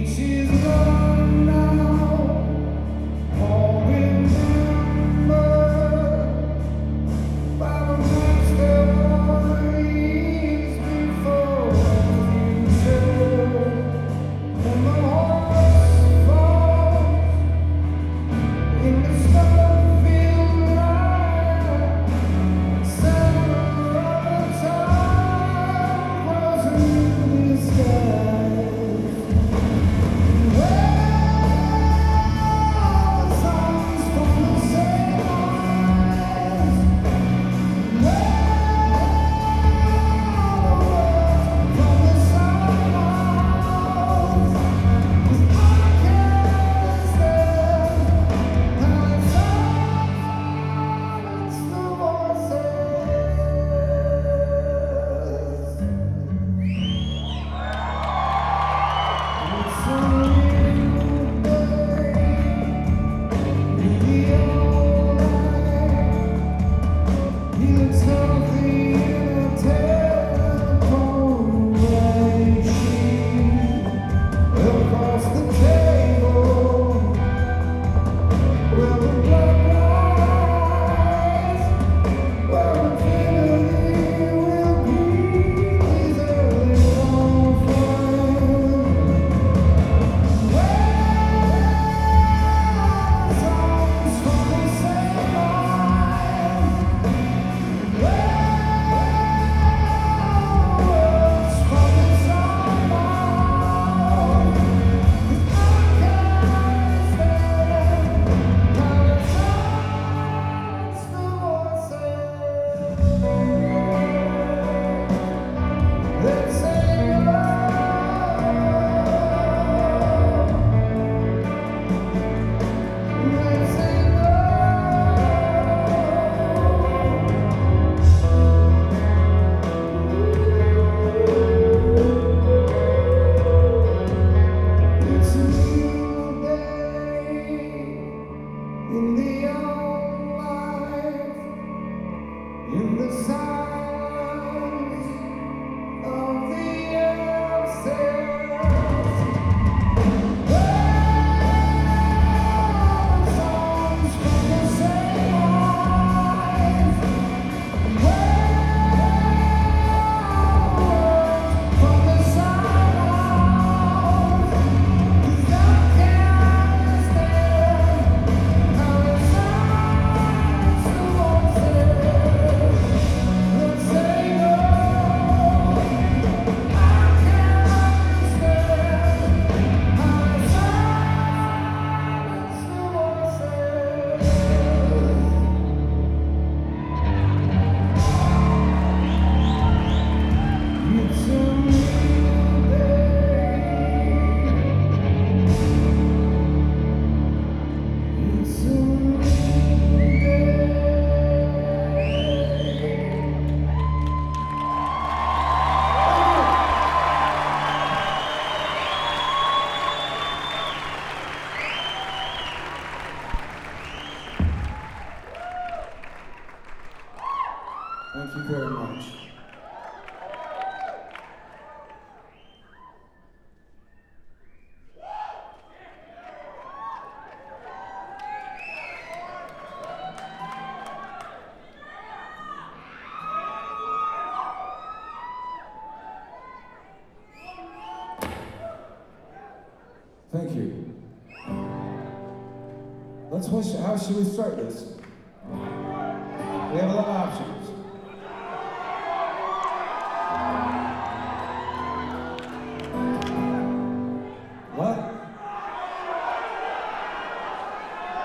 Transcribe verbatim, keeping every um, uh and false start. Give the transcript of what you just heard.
She's gone now, all remembered by the memories before the future. And the horse falls in the snowfield night, center of the town was a new disguise. In the sounds of the upstairs, songs from the same eyes, words from the sound, 'cause I can't stand how it sounds to voices. Let's say no, I can't understand how it sounds to voices. It's a new day. It's a new day. Thank you very much. Thank you. Let's wish, how should we start this? We have a lot of options.